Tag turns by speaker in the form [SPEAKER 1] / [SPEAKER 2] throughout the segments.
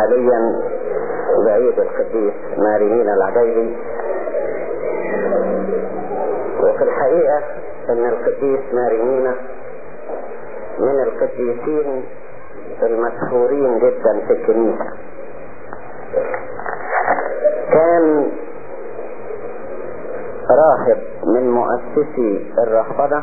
[SPEAKER 1] حاليا بعيد القديس ماريمينا العجيبي، وفي الحقيقة ان القديس ماريمينا من القديسين المشهورين جدا في الكنيسة. كان راهب من مؤسسي الرهبنة،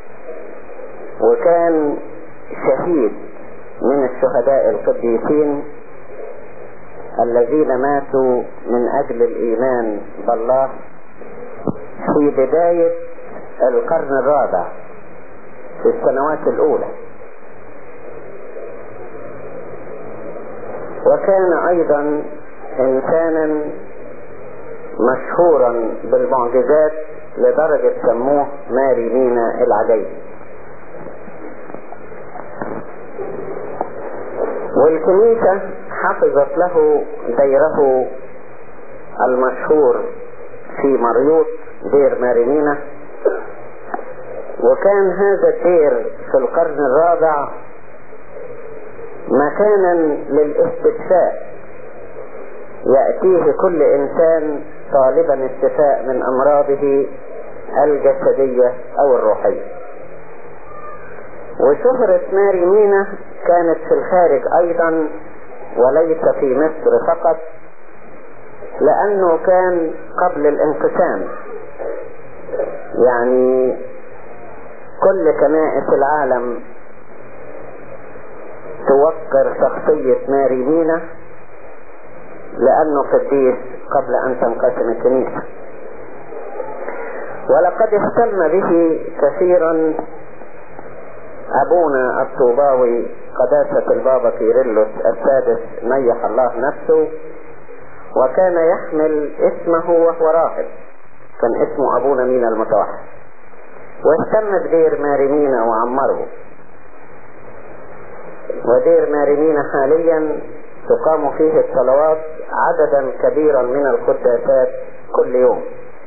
[SPEAKER 1] وكان شهيد من الشهداء القديسين الذين ماتوا من اجل الايمان بالله في بداية القرن الرابع في السنوات الاولى. وكان ايضا انسانا مشهورا بالمعجزات لدرجة سموه ماريمينا العجيبي. والكنيسة حفظت له ديره المشهور في مريوط، دير ماريمينا. وكان هذا الدير في القرن الرابع مكانا للاستشفاء، يأتيه كل انسان طالبا الشفاء من امراضه الجسدية او الروحية. وشهرة ماريمينا كانت في الخارج ايضا وليس في مصر فقط، لانه كان قبل الانقسام، يعني كل كنائس العالم توقر شخصية ماريمينا لانه قديس قبل ان تنقسم الكنيسة. ولقد اهتم به كثيرا ابونا الطوباوي قداسة البابا كيرلس السادس نيح الله نفسه، وكان يحمل اسمه وهو راهب، كان اسمه ابونا مينا المتوحد، واهتم بدير ماريمينا وعمره. ودير ماريمينا حاليا تقام فيه الصلوات عددا كبيرا من القداسات كل يوم.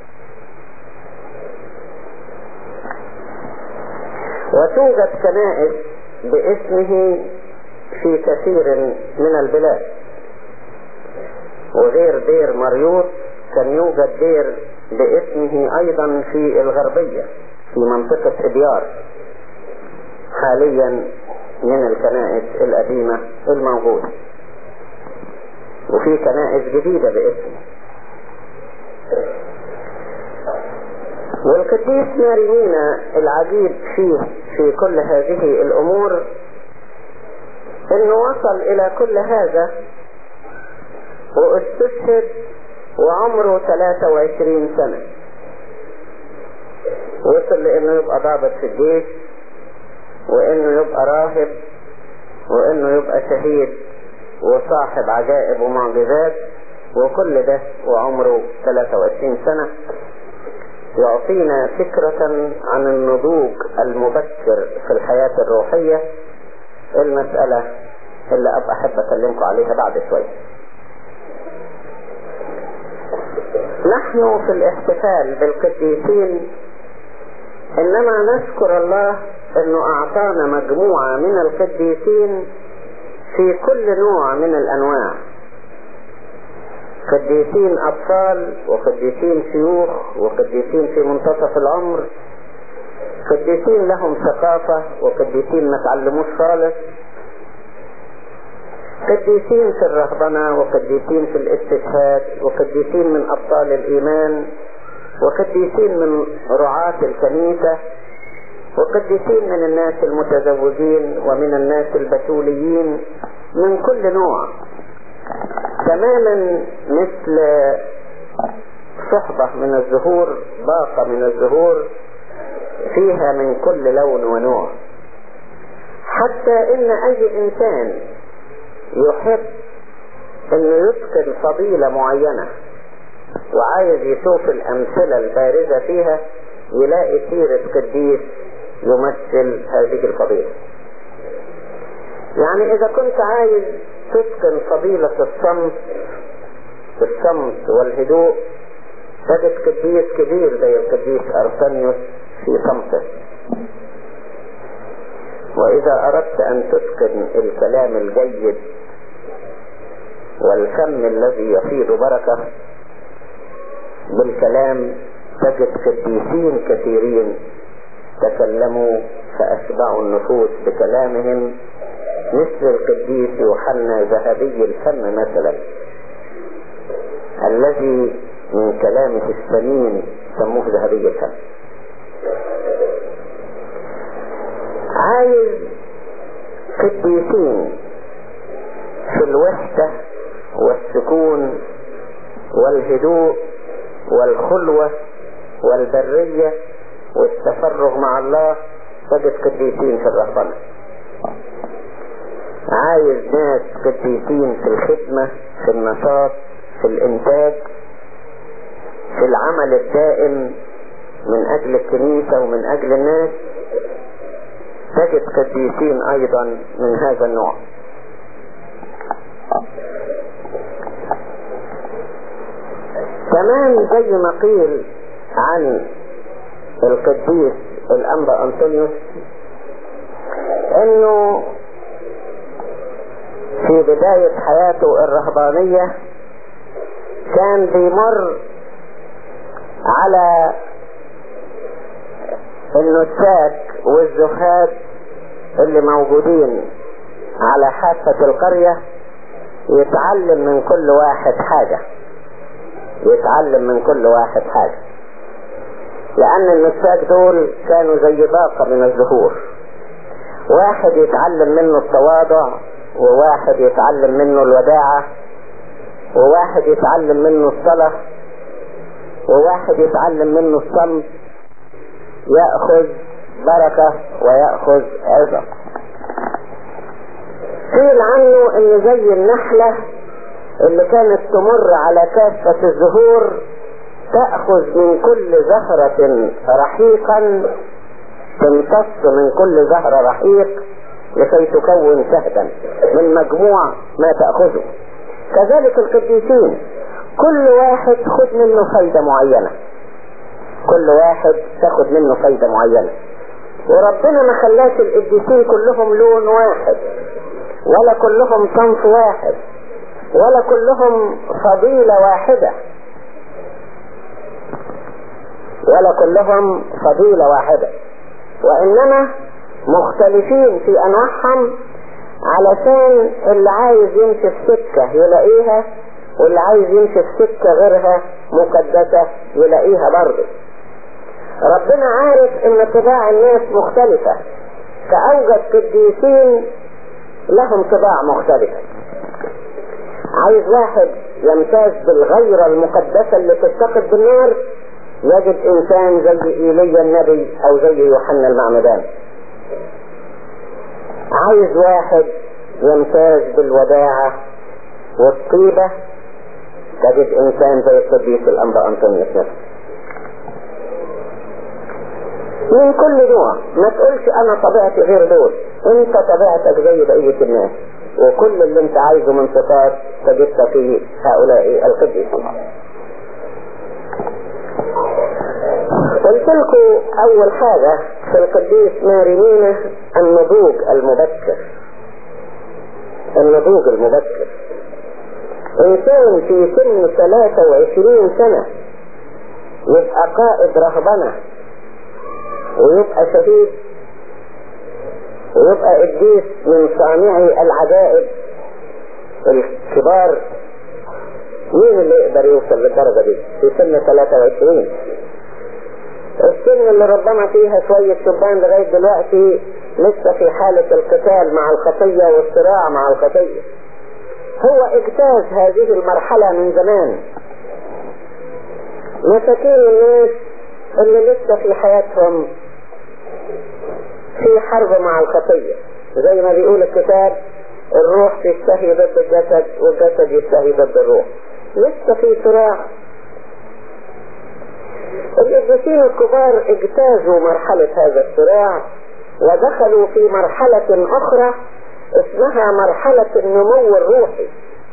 [SPEAKER 1] وتوجد كنائس باسمه في كثير من البلاد، وغير دير مريوط كان يوجد دير باسمه ايضا في الغربية في منطقة ابيار، حاليا من الكنائس القديمة الموجودة، وفي كنائس جديدة باسمه. والقديس ماريمينا العجيب فيه في كل هذه الامور انه وصل الى كل هذا واستشهد وعمره 23 سنة. وصل لانه يبقى ضابط في الجيش، وانه يبقى راهب، وانه يبقى شهيد وصاحب عجائب ومعجزات، وكل ده وعمره 23 سنة. يعطينا فكرة عن النضوج المبكر في الحياة الروحية، المسألة اللي أبقى أحب أكلمكم عليها بعد شوية. نحن في الاحتفال بالقديسين إنما نشكر الله إنه أعطانا مجموعة من القديسين في كل نوع من الأنواع، قديسين أطفال، وقديسين شيوخ، وقديسين في منتصف العمر، قديسين لهم ثقافة، وقديسين ما تعلموش خالص، قديسين في الرهبنة، وقديسين في الاستشهاد، وقديسين من أبطال الإيمان، وقديسين من رعاة الكنيسة، وقديسين من الناس المتزوجين ومن الناس البتوليين، من كل نوع، تماما مثل صحبة من الزهور، باقة من الزهور فيها من كل لون ونوع. حتى ان اي انسان يحب انه يتقن فضيلة معينة وعايز يشوف الامثلة البارزة فيها، يلاقي سيرة قديس يمثل هذه الفضيلة. يعني اذا كنت عايز تتقن فضيلة الصمت والهدوء، تجد قديس كبير زي القديس أرسنيوس في صمته. وإذا أردت أن تتقن الكلام الجيد والفم الذي يفيض بركة. بالكلام تجد قديسين كثيرين تكلموا فأشبعوا النفوس بكلامهم، مثل القديس يوحنا ذهبي الفم مثلا، الذي من كلامه السمين سموه ذهبي الفم. عايز قديسين في الوحدة والسكون والهدوء والخلوة والبرية والتفرغ مع الله، تجد قديسين في الرهبنة. عايز ناس قديسين في الخدمة، في النشاط، في الإنتاج، في العمل الدائم من أجل الكنيسة ومن أجل الناس، تجد قديسين أيضا من هذا النوع. كمان زي ما قيل عن القديس الأنبا أنطونيوس انه في بداية حياته الرهبانية كان بيمر على النساك والزهاد اللي موجودين على حافة القرية، يتعلم من كل واحد حاجة، يتعلم من كل واحد حاجة، لأن النساك دول كانوا زي باقة من الزهور، واحد يتعلم منه التواضع، وواحد يتعلم منه الوداعة، وواحد يتعلم منه الصلاة، وواحد يتعلم منه الصمت، يأخذ بركة ويأخذ عظة. قيل عنه انه زي النحلة اللي كانت تمر على كافة الزهور، تأخذ من كل زهرة رحيقا، تمتص من كل زهرة رحيق لكي تكون شهدا من مجموع ما تأخذه. كذلك القديسين كل واحد خد منه فايدة معينة، كل واحد تاخد منه فايدة معينة. وربنا ما خلاش القديسين كلهم لون واحد، ولا كلهم صنف واحد، ولا كلهم فضيلة واحدة، ولا كلهم فضيلة واحدة، وإنما مختلفين في أنواعهم، علشان اللي عايز يمشي في سكة يلاقيها، واللي عايز يمشي في سكة غيرها مقدسة يلاقيها برضه. ربنا عارف ان طباع الناس مختلفة، فأوجد قديسين لهم طباع مختلفة. عايز واحد يمتاز بالغيرة المقدسة اللي تتقد بالنار، يجد انسان زي ايليا النبي او زي يوحنا المعمدان. عايز واحد يمتاز بالوداعة والطيبة، تجد انسان زي القديس الانبا أنطونيوس نفسه. من كل نوع، ما تقولش انا طبيعتي غير دول، انت طبيعتك زي بقية الناس، وكل اللي انت عايزه من صفات تجدها في هؤلاء القديسين. قلت لكم اول حاجة في القديس مارينينا النضوج المبكر. النضوج المبكر، انسان في سن 23 سنة يبقى قائد رهبنة، ويبقى شهيد، ويبقى قديس من صانعي العجائب الكبار. مين اللي يقدر يوصل للدرجة دي في سن 23؟ السن اللي ربنا فيها شوية شبان لغاية دلوقتي لسه في حالة القتال مع الخطية والصراع مع الخطية. هو اجتاز هذه المرحلة من زمان. مساكين الناس اللي لسه في حياتهم في حرب مع الخطية، زي ما بيقول الكتاب الروح تشتهي ضد الجسد والجسد يشتهي ضد الروح، لسه في صراع. القديسين الكبار اجتازوا مرحلة هذا الصراع ودخلوا في مرحلة اخرى اسمها مرحلة النمو الروحي.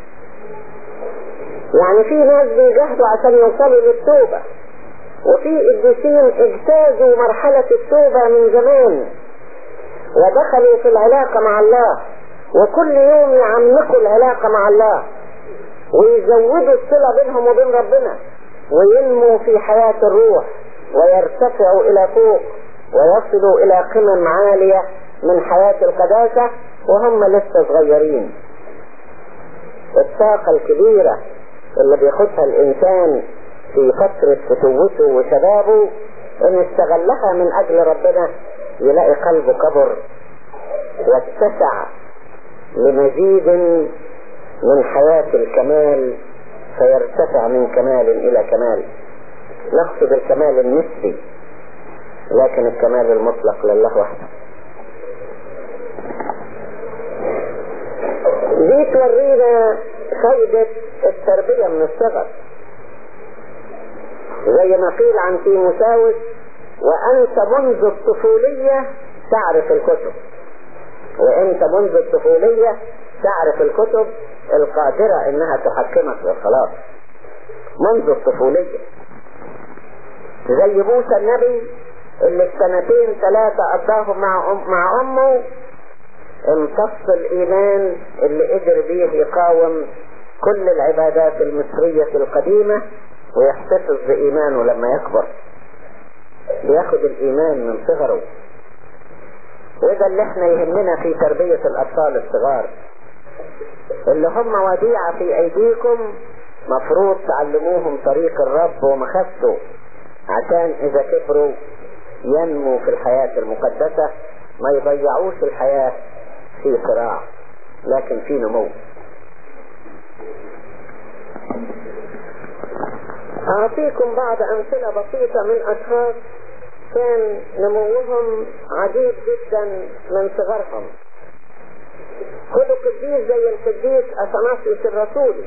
[SPEAKER 1] يعني في ناس بيجاهدوا عشان يوصلوا للتوبة، وفي قديسين اجتازوا مرحلة التوبة من زمان ودخلوا في العلاقة مع الله، وكل يوم يعمقوا العلاقة مع الله، ويزودوا الصلة بينهم وبين ربنا، وينموا في حياة الروح، ويرتفعوا إلى فوق، ويصلوا إلى قمم عالية من حياة القداسة وهم لسه صغيرين. الطاقة الكبيرة اللي بياخدها الإنسان في فترة فتوته وشبابه إن استغلها من أجل ربنا يلاقي قلبه كبر واتسع لمزيد من حياة الكمال، فيرتفع من كمال إلى كمال. نقصد الكمال النسبي، لكن الكمال المطلق لله وحده. دي تورينا فائدة التربية من الصغر، زي ما قيل عن تيموثاوس: وأنت منذ الطفولية تعرف الكتب. وأنت منذ الطفولية تعرف الكتب القادرة إنها تحكمك للخلاص منذ الطفولية. زي موسى النبي اللي السنتين 3 قضاهم مع أمه، امتص الإيمان اللي قدر بيه يقاوم كل العبادات المصرية القديمة ويحتفظ بإيمانه لما يكبر. بياخد الإيمان من صغره. وده اللي احنا يهمنا في تربية الأطفال الصغار اللي هم وديعة في أيديكم، مفروض تعلموهم طريق الرب ومخافته، عشان إذا كبروا ينموا في الحياة المقدسة، ما يضيعوش الحياة في صراع لكن في نمو. أعطيكم بعض أمثلة بسيطة من أشخاص كان نموهم عجيب جدا من صغرهم. خدوا قديس زي القديس أثناسيوس الرسولي،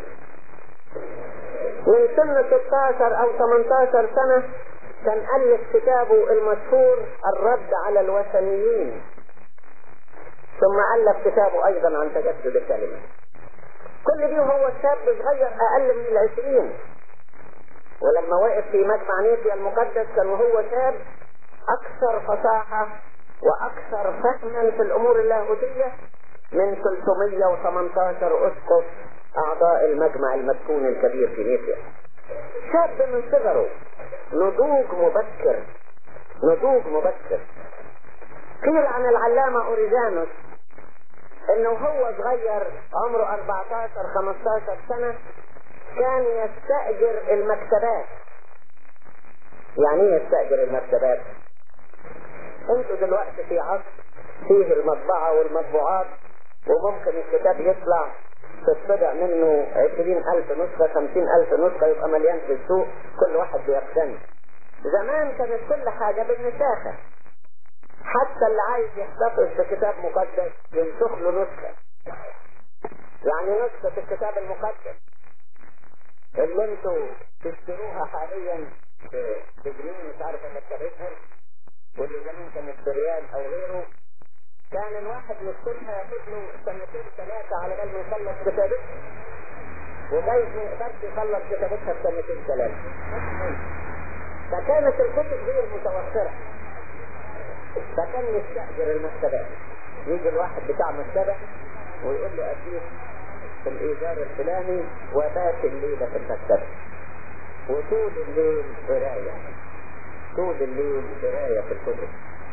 [SPEAKER 1] من سن 16 أو 18 سنة كان ألف كتابه المشهور الرد على الوثنيين، ثم ألف كتابه أيضا عن تجسد الكلمة. كل دي وهو شاب صغير أقل من 20، ولما وقف في مجمع نيقيا المقدس كان وهو شاب أكثر فصاحة وأكثر فهما في الأمور اللاهوتية من 318 أسقف أعضاء المجمع المسكون الكبير في نيقيا. شاب من صغره، نضوج مبكر، نضوج مبكر. قيل عن العلامة أوريجانوس انه هو صغير عمره 14-15 سنة كان يستأجر المكتبات. يعني ايه يستأجر المكتبات؟ انتوا دلوقتي في عصر فيه المطبعة والمطبوعات، وممكن الكتاب يطلع تطبع منه 20,000 نسخة 50,000 نسخة يبقى مليان في السوق، كل واحد بيقتني. زمان كانت كل حاجة بالنساخة، حتى اللي عايز يحتفظ بكتاب مقدس ينسخ له نسخة. يعني نسخة الكتاب المقدس اللي انتوا تشتروها حاليا بجنيه مش عارف مكتبتها، واللي زمان كانت بريال او غيره، كان الواحد يكتبها ياخد له 2-3 على بال ما يخلص كتابتها، وجايز ما يقدرش يخلص كتابتها ب 2-3. فكانت الكتب غير متوفرة، فكان يستأجر المكتبات. يجي الواحد بتاع مكتبة ويقول له أكيد في الإيجار الفلاني وبات الليلة في المكتبة، وطول الليل قراية، طول الليل قراية في الكتب،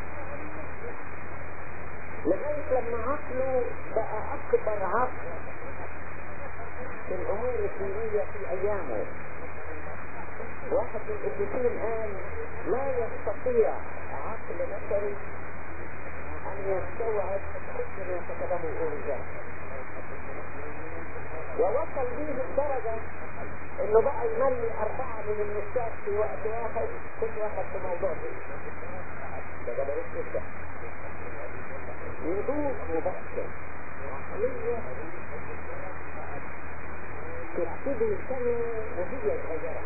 [SPEAKER 1] لغاية لما عقله بقى أكبر عقل في الأمور الدينية في أيامه. واحد من القديسين قال: لا يستطيع عقل بشري أن يستوعب كل ما كتبه أوريجانوس. ووصل به الدرجة إنه بقى يملي 4 من النساء في وقت واحد، كل واحد في موضوع ده جبروت جدا. نضوج مبكر، عقلية تبتدي سنة وهي صغيرة.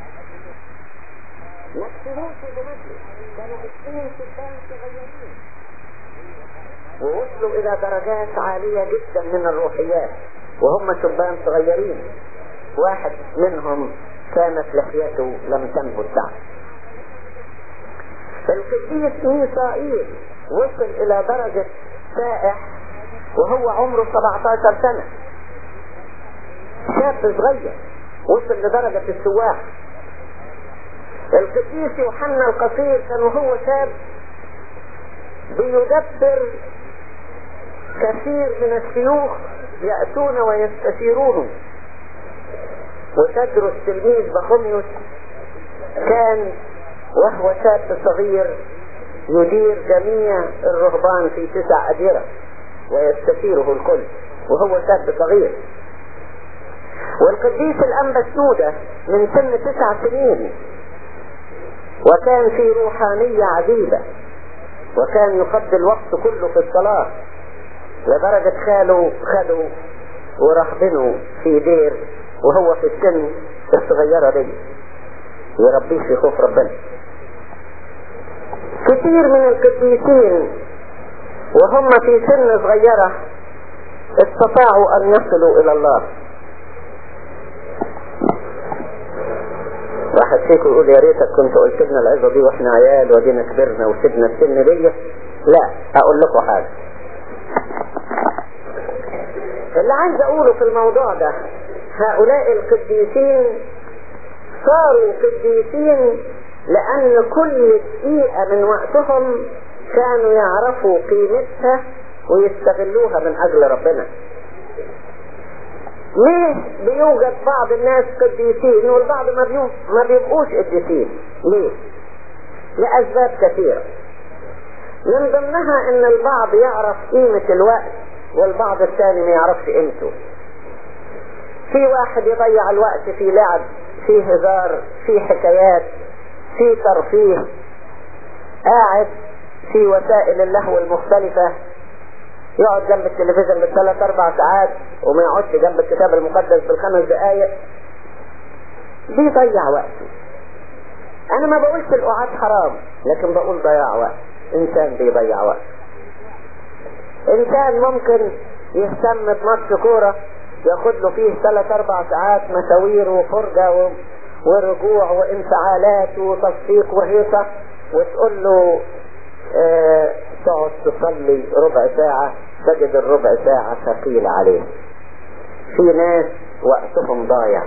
[SPEAKER 1] نفسهم في بمثل كانوا 20 شبان صغيرين، ووصلوا إلى درجات عالية جدا من الروحيات وهم شبان صغيرين. واحد منهم كانت لحيته لم تنبت بعد. القديس ميسائيل وصل إلى درجة سائح وهو عمره 17 سنة. شاب صغير وصل لدرجة السواح. القديس يوحنا القصير كان هو شاب بيدبر كثير من الشيوخ يأتون ويستشيرونه. وتدرس تلميذ بخوميوس كان وهو شاب صغير يدير جميع الرهبان في 9 أديرة ويستشيره الكل وهو شاب صغير. والقديس الأنبا سنودة من سن 9 سنين وكان في روحانية عجيبة وكان يقضي الوقت كله في الصلاة، لدرجة خدوا ورهبنه في دير وهو في السن الصغيرة دي يربيه في خوف ربنا. كثير من القديسين وهم في سن صغيرة استطاعوا أن يصلوا إلى الله. واحد فيكم يقول يا ريتك كنت قلت لنا العظة دي واحنا عيال ودينا كبرنا وسيبنا السن دي. لا، اقول لكم حاجة. اللي عايز اقوله في الموضوع ده، هؤلاء القديسين صاروا قديسين لان كل دقيقة من وقتهم كانوا يعرفوا قيمتها ويستغلوها من اجل ربنا. ليه بيوجد بعض الناس قديسين والبعض ما بيبقوش قديسين؟ ليه؟ لأسباب كثيرة، من ضمنها ان البعض يعرف قيمة الوقت والبعض الثاني ما يعرفش قيمته. في واحد يضيع الوقت في لعب، في هزار، في حكايات، في ترفيه، قاعد في وسائل اللهو المختلفة، يقعد جنب التلفزيون بال3 4 ساعات وما يقعدش جنب الكتاب المقدس بال5 دقايق، بيضيع وقته. انا ما بقولش القعاد حرام، لكن بقول ضياع وقت. انسان بيضيع وقت. انسان ممكن يهتم بماتش كورة ياخد له فيه 3 4 ساعات مشاوير وفرجة ورجوع وانفعالات وتصفيق وهيصة، وتقول له تقعد تصلي ربع ساعة، تجد الربع ساعة ثقيل عليه. في ناس وقتهم ضايع،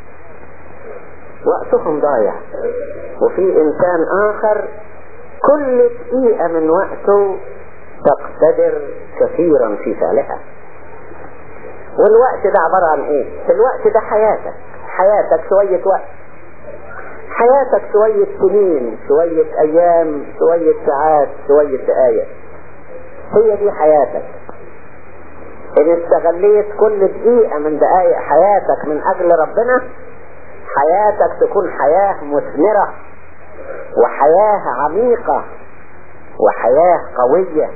[SPEAKER 1] وفي انسان اخر كل دقيقة من وقته تقتدر كثيرا في فعلها. والوقت ده عبارة عن ايه؟ الوقت ده حياتك شوية وقت، حياتك شوية سنين، شوية ايام، شوية ساعات، شوية دقايق. هي دي حياتك. ان استغليت كل دقيقة من دقايق حياتك من اجل ربنا، حياتك تكون حياة مثمرة وحياة عميقة وحياة قوية.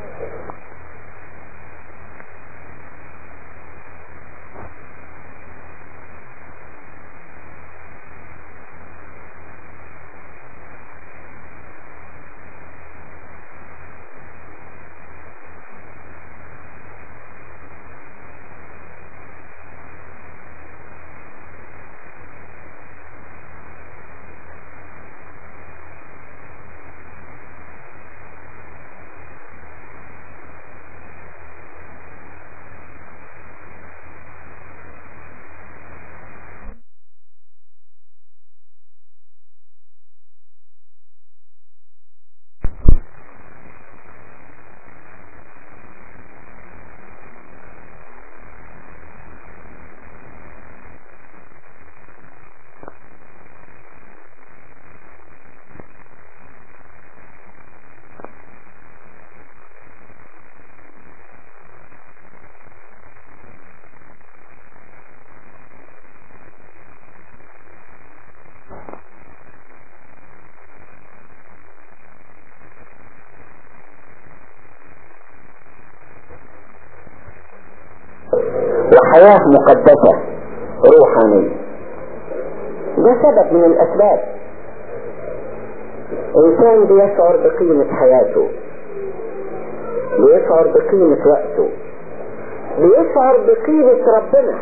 [SPEAKER 1] وحياة مقدسة روحانية. ده سبب من الأسباب. إنسان بيشعر بقيمة حياته، بيشعر بقيمة وقته، بيشعر بقيمة ربنا.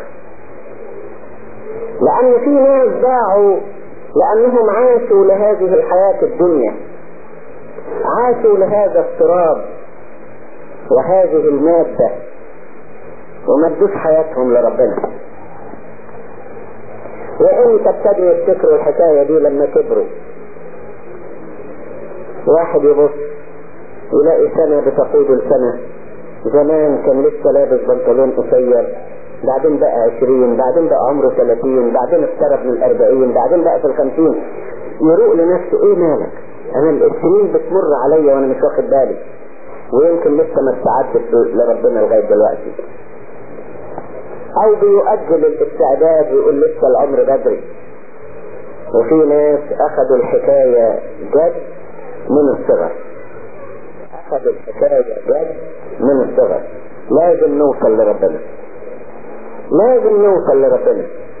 [SPEAKER 1] لأن في ناس ضاعوا لأنهم عاشوا لهذه الحياة الدنيا، عاشوا لهذا التراب وهذه المادة وما ادوش حياتهم لربنا. وانت ابتدوا يفتكروا الحكاية دي لما كبروا. واحد يبص يلاقي سنة بتقود السنة، زمان كان لسه لابس بنطلون قصير، بعدين بقى 20، بعدين بقى عمره 30، بعدين اقترب من 40، بعدين بقى في 50. يروق لنفسه ايه مالك؟ انا السنين بتمر عليا وانا مش واخد بالي، ويمكن لسه ما استعدتش لربنا لغاية دلوقتي. او بيؤجل الاستعداد ويقول لسه العمر بدري. وفي ناس اخذوا الحكاية جد من الصغر، اخذوا الحكاية جد من الصغر. لازم نوصل لربنا، لازم نوصل لربنا.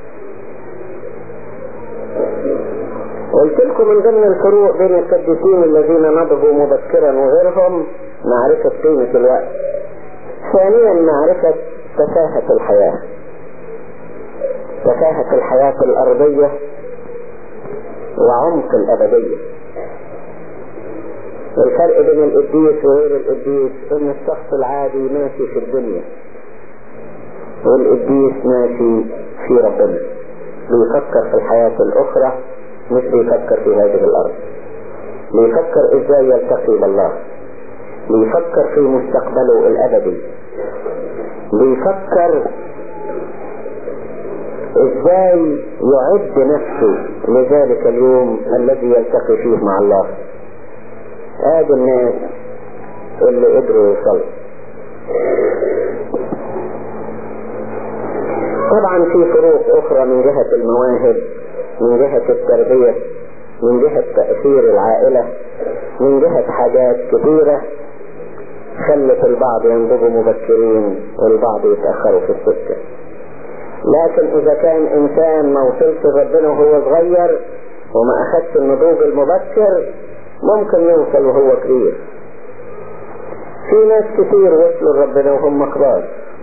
[SPEAKER 1] قلت لكم من ضمن الفروق بين القديسين الذين نضجوا مبكرا وغيرهم معرفة قيمة الوقت. ثانيا معرفة تفاهة الحياة، تفاهة الحياة الأرضية وعمق الأبدية. الفرق بين القديس وغير القديس ان الشخص العادي ماشي في الدنيا، والقديس ماشي في ربنا، بيفكر في الحياة الأخرى مش بيفكر في هذه الأرض. بيفكر ازاي يلتقي بالله، بيفكر في مستقبله الأبدي، بيفكر ازاي يعد نفسه لذلك اليوم الذي يلتقي فيه مع الله. هذا الناس اللي قدروا يوصلوا. طبعا في فروق اخرى من جهة المواهب، من جهة التربية، من جهة تأثير العائلة، من جهة حاجات كثيرة خلت البعض ينضجوا مبكرين والبعض يتأخروا في السكة. لكن اذا كان انسان ما وصلش ربنا وهو صغير وما اخدش النضوج المبكر ممكن يوصل وهو كبير. في ناس كثير وصلوا لربنا وهم كبار.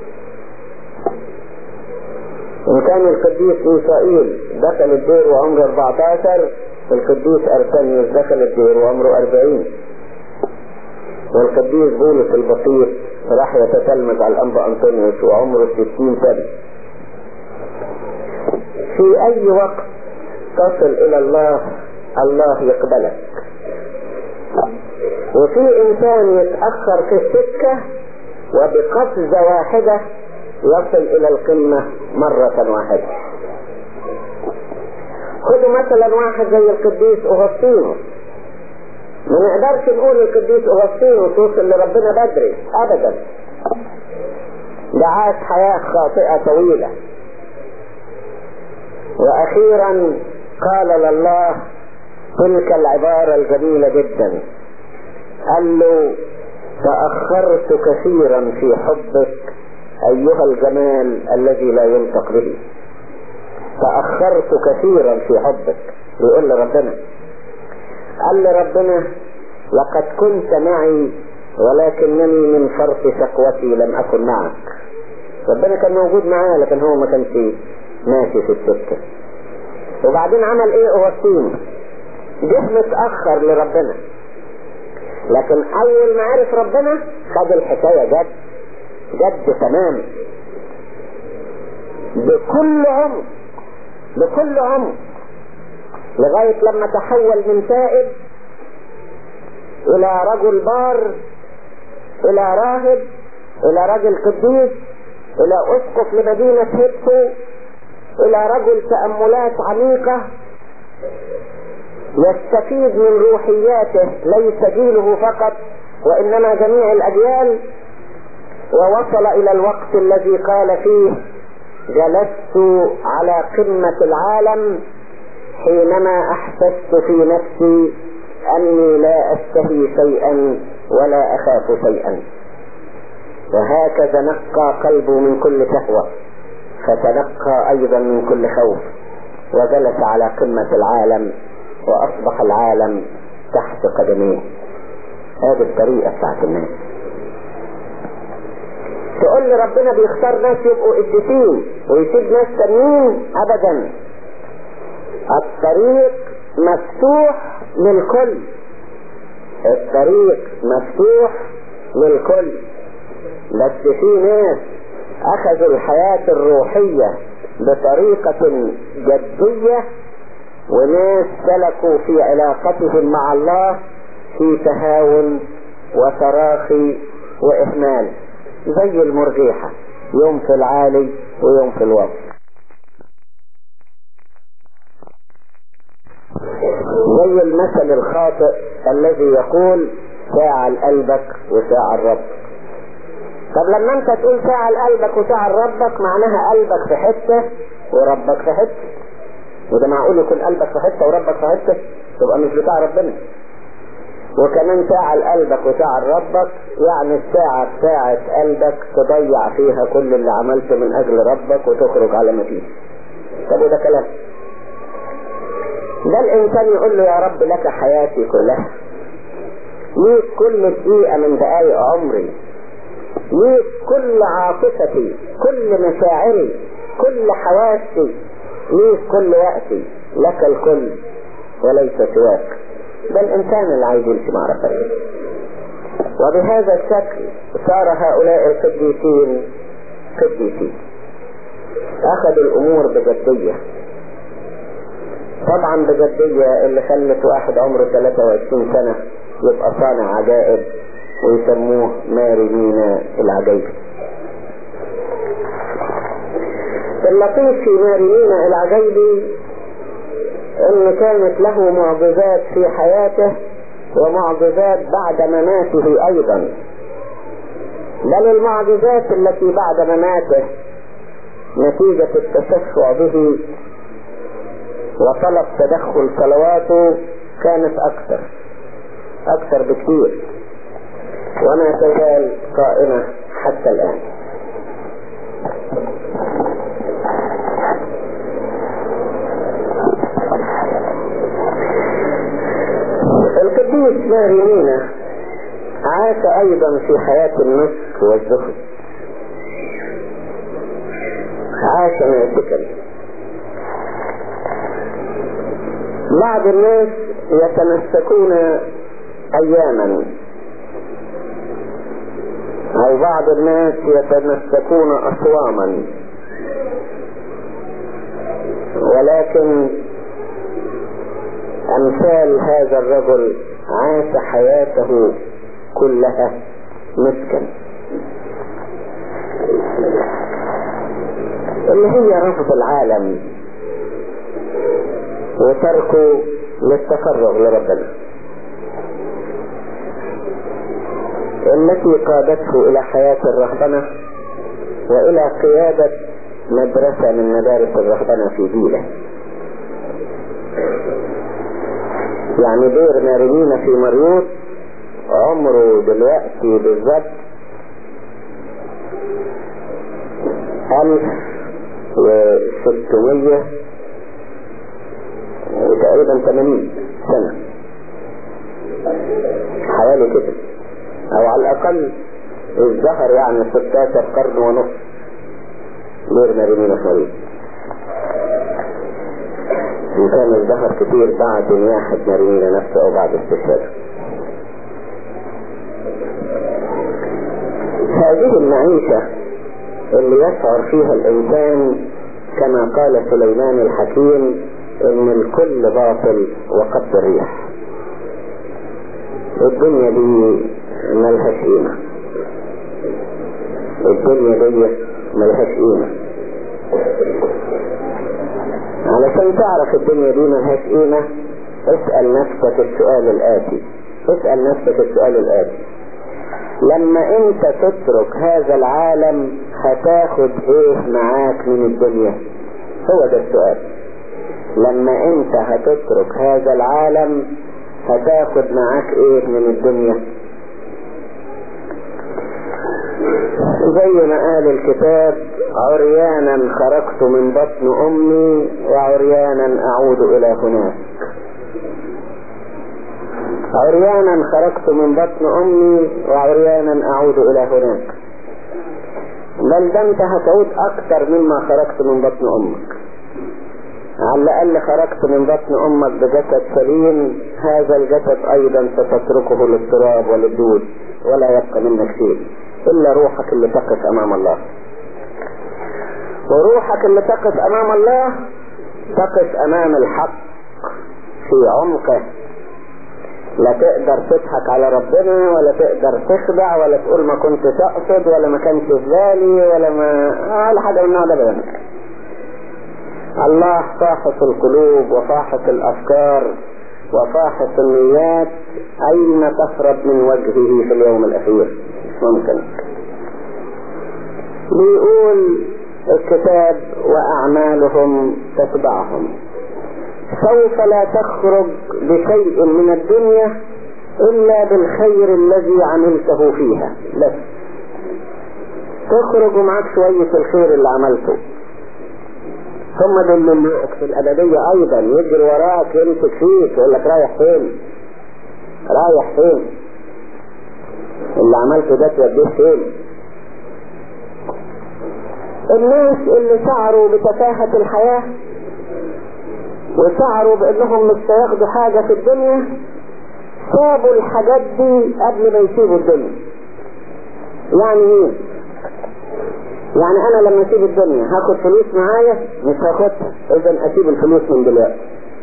[SPEAKER 1] إن كان القديس ميسائيل دخل الدير وعمره 14، القديس أرسانيوس دخل الدير وعمره 40، والقديس بولس البسيط راح يتتلمذ على الأنبا أنطونيوس وعمره 60 سنة. في أي وقت تصل إلى الله الله يقبلك. وفي إنسان يتأخر في السكة وبقفزة واحدة يصل إلى القمة مرة واحدة. خذوا مثلا واحد زي القديس أغسطينوس. ما نقدرش نقول القديس أغسطينوس وصل لربنا بدري أبدا، ده عاش حياة خاطئة طويلة، وأخيرا قال لله تلك العبارة الجميلة جدا، قال له تأخرت كثيرا في حبك أيها الجمال الذي لا ينطق به. تأخرت كثيرا في حبك. يقول لربنا، قال لربنا لقد كنت معي ولكنني من فرط شقوتي لم أكن معك. ربنا كان موجود معاه لكن هو ما كانش ماشي في السكة. وبعدين عمل ايه أغسطينوس؟ جه متأخر لربنا، لكن أول ما عرف ربنا خد الحكاية جد جد تمام، بكل عمق بكل عمق، لغاية لما تحول من تائب إلى رجل بار، إلى راهب، إلى رجل قديس، إلى أسقف لمدينة هيبسو، إلى رجل تأملات عميقة يستفيد من روحياته ليس جيله فقط وإنما جميع الأجيال. ووصل إلى الوقت الذي قال فيه جلست على قمة العالم حينما أحسست في نفسي أني لا أستهي شيئا ولا أخاف شيئا. وهكذا نقى قلبه من كل شهوة، فتنقى أيضا من كل خوف، وجلس على قمة العالم وأصبح العالم تحت قدميه. هذه الطريقة بتاعت الناس. تقول لي ربنا بيختار ناس يبقوا قديسين ويسيب ناس تانيين؟ أبدا. الطريق مفتوح للكل، الطريق مفتوح للكل، بس في ناس أخذوا الحياة الروحية بطريقة جدية، وناس سلكوا في علاقتهم مع الله في تهاون وتراخي وإهمال، زي المرجيحة، يوم في العالي ويوم في الوسط، زي المثل الخاطئ الذي يقول ساعة لقلبك وساعة لربك. طب لما انت تقول ساعة لقلبك وساعة لربك، معناها قلبك في حتة وربك في حتة، وده معقول يكون قلبك في حتة وربك في حتة؟ تبقى مش بتاع ربنا. وكمان ساعة لقلبك وساعة لربك، يعني الساعة بتاعة قلبك تضيع فيها كل اللي عملته من اجل ربك وتخرج على ما فيه. طب وده كلام؟ ده الانسان يقول له يا رب لك حياتي كلها، ليك كل دقيقة من دقايق عمري، ليك كل عاطفتي، كل مشاعري، كل حواسي، ليك كل وقتي، لك الكل وليس سواك. ده الانسان اللي عايز يمشي مع ربنا. وبهذا الشكل صار هؤلاء القديسين قديسين، اخذوا الامور بجدية، طبعا بجدية اللي خلت واحد عمره 23 سنة يبقى صانع عجائب ويسموه ماري مينا العجيبي. اللطيف في ماري مينا العجيبي ان كانت له معجزات في حياته ومعجزات بعد مماته ايضا، بل المعجزات التي بعد مماته نتيجة التشفع به وطلب تدخل صلواته كانت اكثر بكثير، وما تزال قائمة حتى الآن. القديس ماري مينا عاش أيضا في حياة النسك والزهد، عاش ناسكا. بعض الناس يتمسكون أياما، أو بعض الناس يتمسكون أصواما، ولكن أمثال هذا الرجل عاش حياته كلها مسكا، اللي هي رفض العالم وتركه للتفرغ لربنا، التي قادته إلى حياة الرهبنة وإلى قيادة مدرسة من مدارس الرهبنة في جيله. يعني دير ماري مينا في مريوط عمره دلوقتي بالضبط 1600 وتقريبا 80 سنة، حوالي كده، او على الاقل الظهر يعني 16 قرن ونص دير ماري مينا في مريوط. وكان الظهر كتير بعد نياحة ماري مينا نفسه او بعد استشهاده. هذه المعيشة اللي يشعر فيها الانسان كما قال سليمان الحكيم ان الكل باطل وقبض الريح. الدنيا دي ملهاش قيمة، الدنيا دي ملهاش قيمة. علشان تعرف الدنيا دي ملهاش قيمة اسأل نفسك السؤال الآتي، لما انت تترك هذا العالم هتاخد ايه معاك من الدنيا؟ هو ده السؤال. لما انت هتترك هذا العالم هتاخد معاك ايه من الدنيا؟ زي ما قال الكتاب عريانا خرجت من بطن امي وعريانا اعود الى هناك. عريانا خرجت من بطن امي وعريانا اعود الى هناك. بل ده انت هتعود اكتر مما خرجت من بطن امك. على الاقل خرجت من بطن امك بجسد سليم، هذا الجسد ايضا ستتركه للتراب وللدود ولا يبقى منك شيء الا روحك اللي تقف امام الله. وروحك اللي تقف امام الله تقف امام الحق في عمقه. لا تقدر تضحك على ربنا، ولا تقدر تخدع، ولا تقول ما كنت تقصد، ولا ما كانش في بالي، ولا حاجة من النوع ده بينك. الله فاحص القلوب وفاحص الافكار وفاحص النيات، اين تهرب من وجهه في اليوم الاخير؟ مش ممكن. بيقول الكتاب واعمالهم تتبعهم. سوف لا تخرج بشيء من الدنيا الا بالخير الذي عملته فيها، بس تخرج معك شوية الخير اللي عملته. ثم دول اللي في الابدية ايضا يجري وراك يمسك فيك يقول لك رايح فين؟ رايح فين؟ اللي عملته ده توديه فين؟ الناس اللي شعروا بتفاهة الحياة وشعروا بانهم مش هياخدوا حاجة في الدنيا سابوا الحاجات دي قبل ما يسيبوا الدنيا. يعني ايه؟ يعني انا لما اسيب الدنيا هاخد فلوس معايا؟ مش هاخدها، اذا اسيب الفلوس من دلوقتي.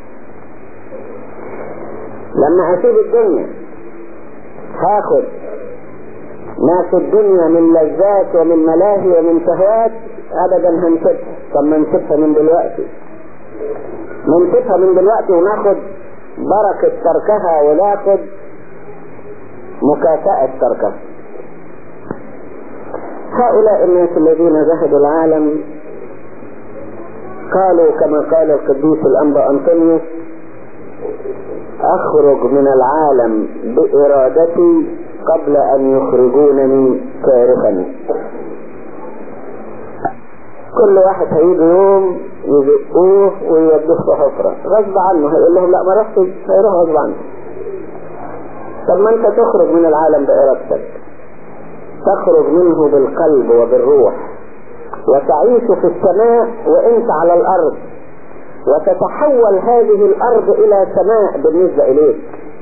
[SPEAKER 1] لما اسيب الدنيا هاخد ما في الدنيا من لذات ومن ملاهي ومن شهوات، ابدا هنسيبها. طب ما نسيبها من دلوقتي، ننسيبها من دلوقتي وناخد بركة تركها وناخد مكافأة تركها. هؤلاء الناس الذين زهدوا العالم قالوا كما قال القديس الأنبا أنطونيوس: أخرج من العالم بإرادتي قبل أن يخرجونني كارها. كل واحد هيجي يوم يزقوه ويودوه في حفرة غصب عنه، هيقول لهم لا ما رحتش، هيروح غصب عنه. طب ما انت تخرج من العالم بإرادتك، تخرج منه بالقلب وبالروح، وتعيش في السماء وانت على الارض، وتتحول هذه الارض الى سماء بالنسبة اليك.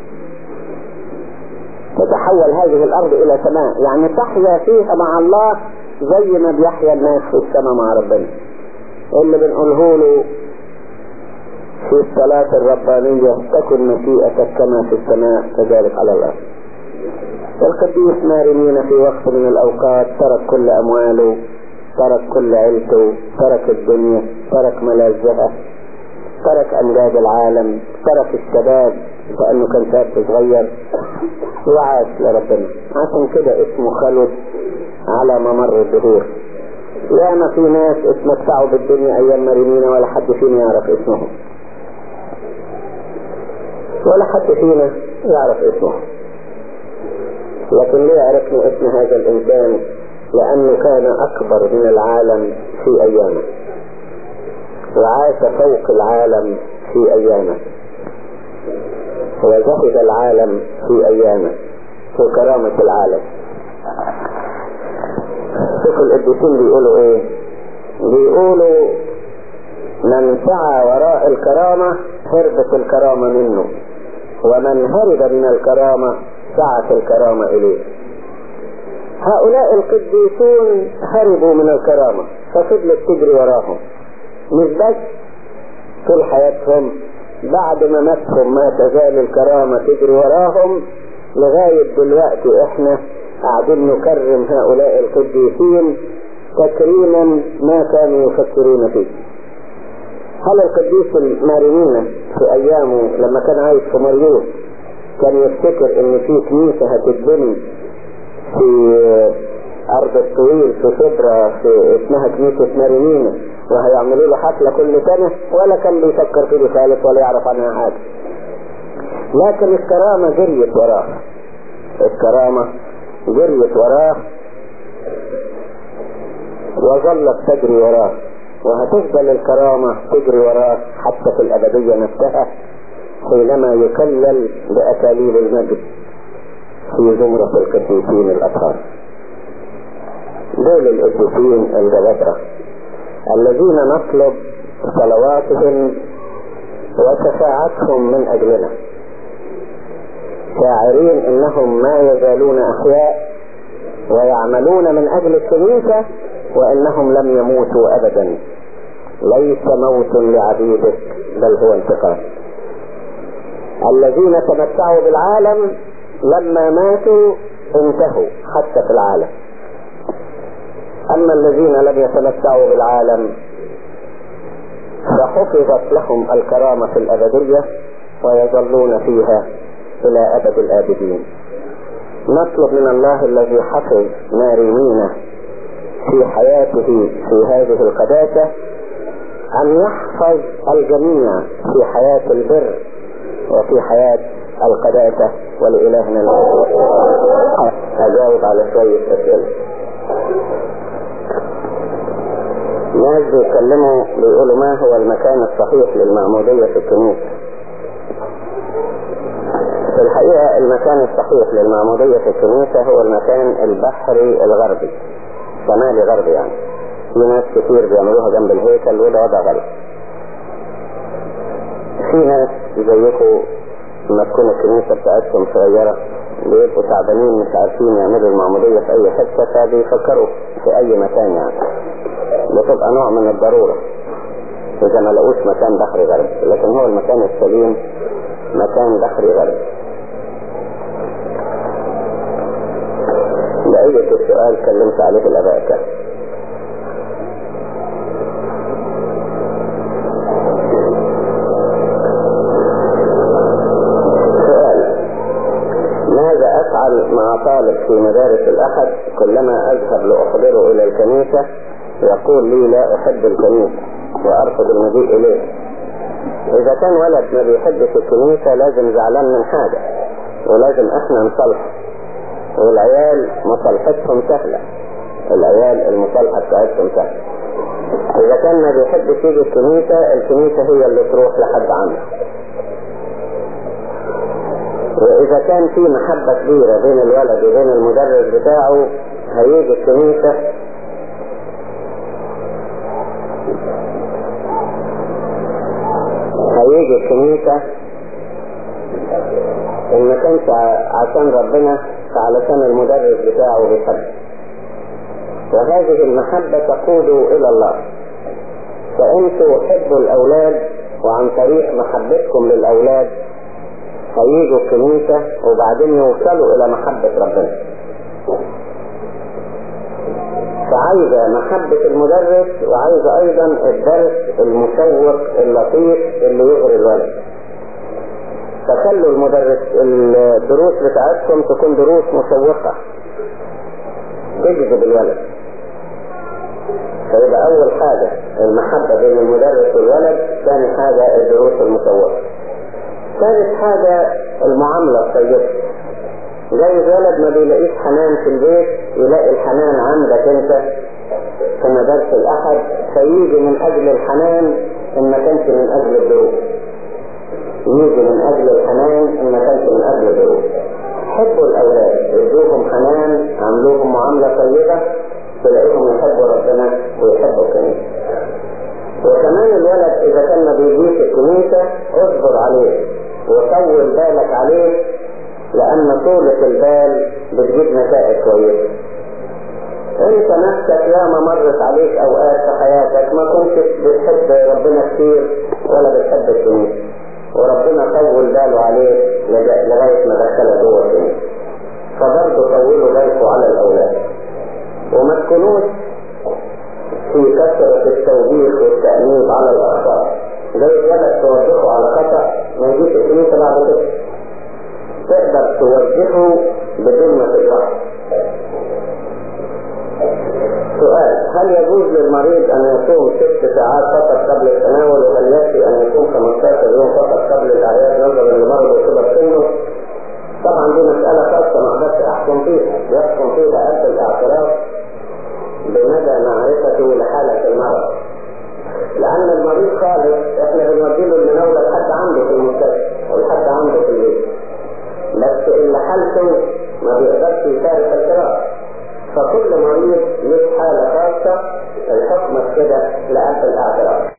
[SPEAKER 1] تتحول هذه الارض الى سماء، يعني تحيا فيها مع الله زي ما بيحيا الناس في السماء مع ربنا. اللي بنقوله له في الصلاة الربانية: تكن مشيئتك كما في السماء كذلك على الارض. القديس مارينينا في وقت من الأوقات ترك كل أمواله، ترك كل عيلته، ترك الدنيا، ترك ملاذها، ترك أمجاد العالم، ترك الشباب لأنه كان شاب صغير وعاش لربنا. عشان كده اسمه خلد على ممر الدهور. ياما في ناس اتمتعوا بالدنيا أيام مارينينا ولا حد فينا يعرف اسمهم، ولا حد فينا يعرف اسمهم. لكن ليه عرفنا اسم هذا الإنسان؟ لأنه كان أكبر من العالم في أيامه، وعاش فوق العالم في أيامه، وزهد العالم في أيامه في كرامة العالم. شوفوا القديسين بيقولوا إيه؟ بيقولوا: من سعى وراء الكرامة هربت الكرامة منه، ومن هرب من الكرامة سعت الكرامة إليه. هؤلاء القديسون هربوا من الكرامة ففضلت تجري وراهم، مش بس طول حياتهم، بعد ما ماتهم ما تزال الكرامة تجري وراهم لغاية دلوقتي. احنا قاعدين نكرم هؤلاء القديسين تكريما ما كانوا يفكرون فيه. هل القديس المارينينا في ايامه لما كان عايش في مريوط كان يفتكر ان في كنيسة هتتبني في ارض الطويل في شبرا في اسمها كنيسة مارينينا وهيعملوا له حفلة كل سنة؟ ولا كان بيفكر فيه خالص ولا يعرف عنها حاجة. لكن الكرامة جريت وراه، الكرامة جريت وراه وظلت تجري وراه، وهتفضل الكرامة تجري وراه حتى في الأبدية نفسها حينما يكلل بأكاليل المجد في زمرة القديسين الأطهار. دول القديسين الجبابرة الذين نطلب صلواتهم وشفاعتهم من أجلنا، شاعرين إنهم ما يزالون أحياء ويعملون من أجل الكنيسة وإنهم لم يموتوا أبدا. ليس موت لعبيدك بل هو انتقام. الذين تمتعوا بالعالم لما ماتوا انتهوا حتى في العالم، أما الذين لم يتمتعوا بالعالم فحفظت لهم الكرامة في الأبدية ويظلون فيها إلى أبد الآبدين. نطلب من الله الذي حفظ مارينينا في حياته في هذه القداسة أن يحفظ الجميع في حياة البر وفي حياة القداسة. ولإلهنا المجد. أجاوب على شوية أسئلة. ناس بيتكلموا بيقولوا ما هو المكان الصحيح للمعمودية في الكنيسة. في الحقيقة المكان الصحيح للمعمودية في الكنيسة هو المكان البحري الغربي، شمالي غربي يعني. في ناس كتير بيعملوها جنب الهيكل وده وضع غلط. في ناس زيكم لما تكون الكنيسة بتاعتهم صغيرة بيبقوا تعبانين مش عارفين يعملوا المعمودية في أي حتة، فبيفكروا في أي مكان يعني. بتبقى نوع من الضرورة إذا ما لقوش مكان بحري غربي، لكن هو المكان السليم مكان بحري غربي. بقية السؤال كلمت عليه الآباء كده. مع طالب في مدارس الأحد كلما أذهب لأحضره إلى الكنيسة يقول لي لا أحب الكنيسة وأرفض المجيء إليه. إذا كان ولد ما بيحبش الكنيسة لازم زعلان من حاجة ولازم إحنا نصلحه، والعيال مصالحتهم سهلة، العيال المصالحة بتاعتهم سهلة. إذا كان ما بيحبش يجي الكنيسة هي اللي تروح لحد عنه. وإذا كان في محبة كبيرة بين الولد وبين المدرس بتاعه هيجي الكنيسة. إن ما كانش عشان ربنا فعلشان المدرس بتاعه بيحبه، وهذه المحبة تقود إلى الله. فأنتوا حبوا الأولاد، وعن طريق محبتكم للأولاد هيجوا الكنيسة وبعدين يوصلوا إلى محبة ربنا. فعايزة محبة المدرس، وعايزة أيضا الدرس المشوق اللطيف اللي يغري الولد. فخلوا الدروس بتاعتكم تكون دروس مشوقة تجذب الولد. فيبقى أول حاجة المحبة بين المدرس والولد، ثاني حاجة الدروس المشوقة، ثالث حاجة المعاملة الطيبة. زي الولد ما بيلاقيش حنان في البيت يلاقي الحنان عندك انت في مدارس الأحد، فيجي من أجل الحنان إن ما كانش من أجل الدروس. يجي من أجل الحنان إن ما كانش من أجل الدروس. حبوا الأولاد، ادوهم حنان، عملوهم معاملة طيبة، تلاقيهم يحبوا ربنا ويحبوا الكنيسة. وكمان الولد إذا كان ما بيجيش الكنيسة اصبر عليه وطول بالك عليه، لأن طولة البال بتجيب نتائج كويسة. انت نفسك ياما مرت عليك اوقات في حياتك ما كنتش بتحب ربنا كتير ولا بتحب الكنيسة، وربنا طول باله عليك لغاية ما دخلت جوه الكنيسة. فبرضه طولوا بالكم على الأولاد، وما تكونوش في كثرة التوبيخ والتأنيب على الأخطاء. زي الولد توجهه على خطأ ما يجيش الكنيسة بعد كده، تقدر توجهه بدون ما تضحك. سؤال: هل يجوز للمريض أن يصوم 6 ساعات فقط قبل التناول، وهل يكفي أن يصوم 15 يوم فقط قبل الأعياد نظرا لمرض وكبر سنه؟ طبعا دي مسألة خاصة ما اقدرش أحكم فيها، يحكم فيها أهل الاعتراف بمدى معرفته لحالة المرض. لأن المريض خالص احنا بنوديله المناولة لحد عنده في المستشفى ولحد عنده في البيت، بس اللي حالته ما بيقدرش يشارك القراءة. فكل مريض له حالة خاصة، الحكم كده لأهل الاعتراف.